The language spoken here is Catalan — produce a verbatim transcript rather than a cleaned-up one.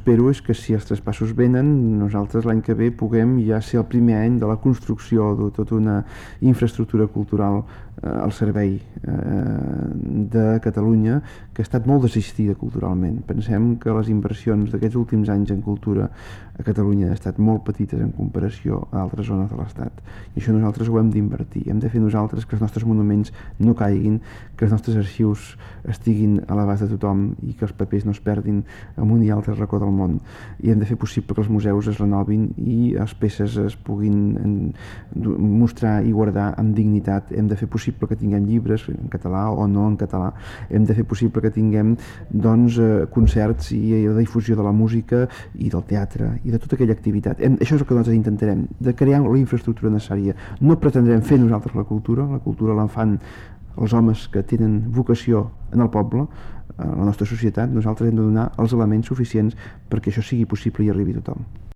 espero és que si els traspassos venen, nosaltres l'any que ve puguem ja ser el primer any de la construcció de tota una infraestructura cultural eh, al servei eh, de Catalunya, que ha estat molt desistida culturalment. Pensem que les inversions d'aquests últims anys en cultura a Catalunya han estat molt petites en comparació a altres zones de l'Estat, i això nosaltres ho hem d'invertir. Hem de fer nosaltres que els nostres monuments no caiguin, que els nostres arxius estiguin a l'abast de tothom i que els papers no es perdin en un i altre racó del món, i hem de fer possible que els museus es renovin i les peces es puguin en, mostrar i guardar amb dignitat. Hem de fer possible que tinguem llibres en català o no en català, hem de fer possible que tinguem doncs, eh, concerts i la difusió de la música i del teatre i de tota aquella activitat. Hem, això és el que nosaltres intentarem, de crear la infraestructura necessària. No pretendrem fer nosaltres la cultura, la cultura la fan els homes que tenen vocació en el poble, a la nostra societat. Nosaltres hem de donar els elements suficients perquè això sigui possible i arribi a tothom.